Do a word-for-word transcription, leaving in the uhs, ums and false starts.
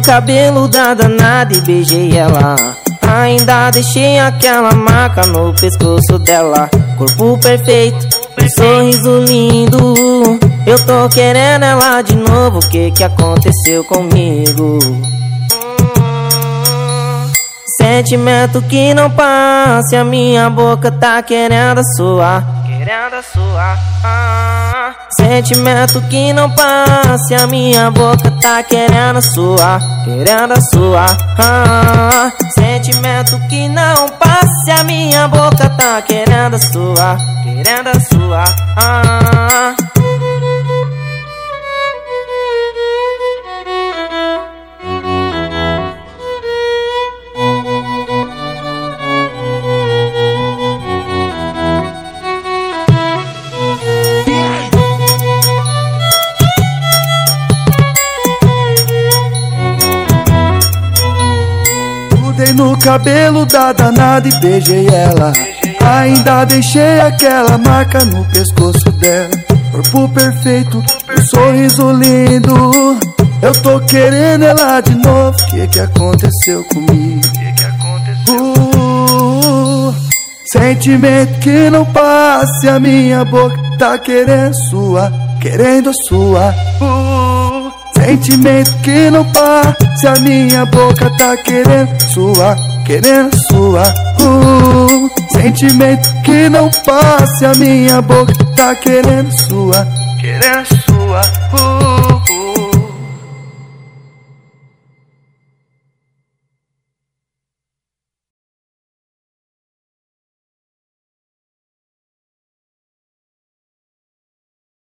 cabelo da danada e beijei ela. Ainda deixei aquela marca no pescoço dela. Corpo perfeito, um sorriso lindo. Eu tô querendo ela de novo, o que que aconteceu comigo? Sentimento que não passa, a minha boca tá querendo suar, querendo suar. Ah. Sentimento que não passa, a minha boca tá querendo suar, querendo suar. Ah. Sentimento que não passa, a minha boca tá querendo suar, querendo suar. Ah. Dei no cabelo da danada e beijei ela. Ainda deixei aquela marca no pescoço dela. Corpo perfeito, um sorriso lindo. Eu tô querendo ela de novo, o que que aconteceu comigo? Uh, sentimento que não passa, a minha boca tá querendo suar, querendo suar. Uh, sentimento que não passa, a minha boca tá querendo suar, querendo suar. Uh, sentimento que não passa, a minha boca tá querendo suar, querendo suar. Uh, uh.